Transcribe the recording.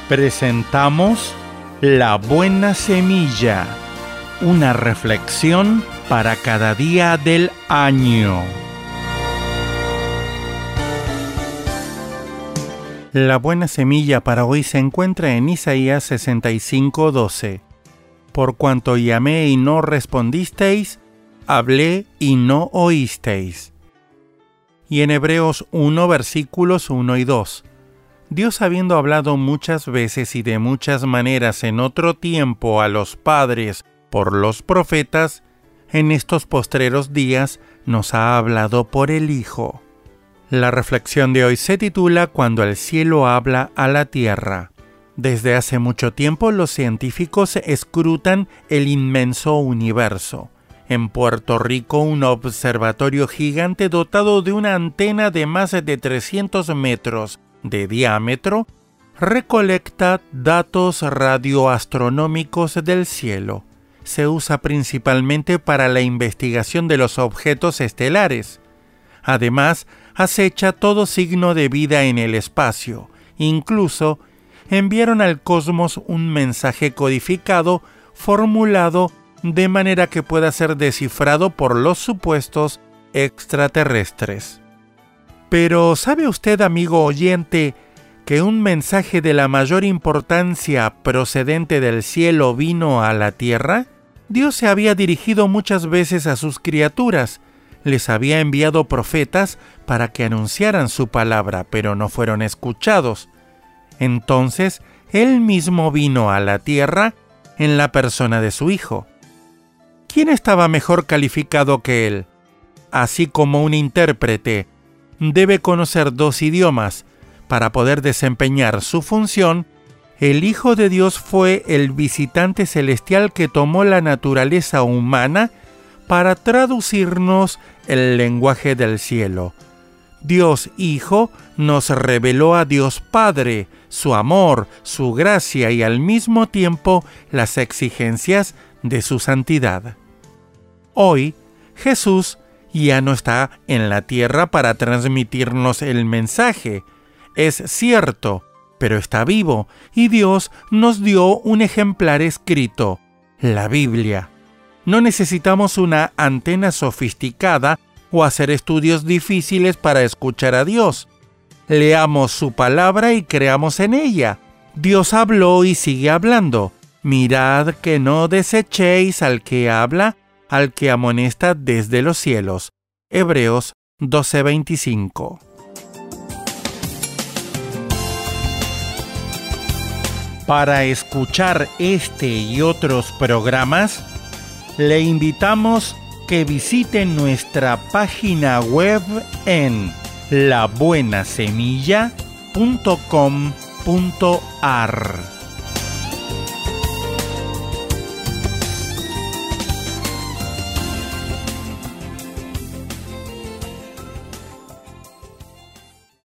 Presentamos La Buena Semilla, una reflexión para cada día del año. La buena semilla para hoy se encuentra en Isaías 65:12. Por cuanto llamé y no respondisteis, hablé y no oísteis. Y en Hebreos 1, versículos 1 y 2. Dios, habiendo hablado muchas veces y de muchas maneras en otro tiempo a los padres por los profetas, en estos postreros días nos ha hablado por el Hijo. La reflexión de hoy se titula Cuando el cielo habla a la tierra. Desde hace mucho tiempo los científicos escrutan el inmenso universo. En Puerto Rico, un observatorio gigante dotado de una antena de más de 300 metros de diámetro recolecta datos radioastronómicos del cielo. Se usa principalmente para la investigación de los objetos estelares. Además, acecha todo signo de vida en el espacio. Incluso, enviaron al cosmos un mensaje codificado formulado de manera que pueda ser descifrado por los supuestos extraterrestres. Pero, ¿sabe usted, amigo oyente, que un mensaje de la mayor importancia procedente del cielo vino a la tierra? Dios se había dirigido muchas veces a sus criaturas. Les había enviado profetas para que anunciaran su palabra, pero no fueron escuchados. Entonces, Él mismo vino a la tierra en la persona de su Hijo. ¿Quién estaba mejor calificado que Él? Así como un intérprete debe conocer 2 idiomas para poder desempeñar su función, el Hijo de Dios fue el visitante celestial que tomó la naturaleza humana para traducirnos el lenguaje del cielo. Dios Hijo nos reveló a Dios Padre, su amor, su gracia y al mismo tiempo las exigencias de su santidad. Hoy, Jesús ya no está en la tierra para transmitirnos el mensaje. Es cierto, pero está vivo y Dios nos dio un ejemplar escrito, la Biblia. No necesitamos una antena sofisticada o hacer estudios difíciles para escuchar a Dios. Leamos su palabra y creamos en ella. Dios habló y sigue hablando. Mirad que no desechéis al que habla, al que amonesta desde los cielos. Hebreos 12:25. Para escuchar este y otros programas, le invitamos que visite nuestra página web en labuenasemilla.com.ar.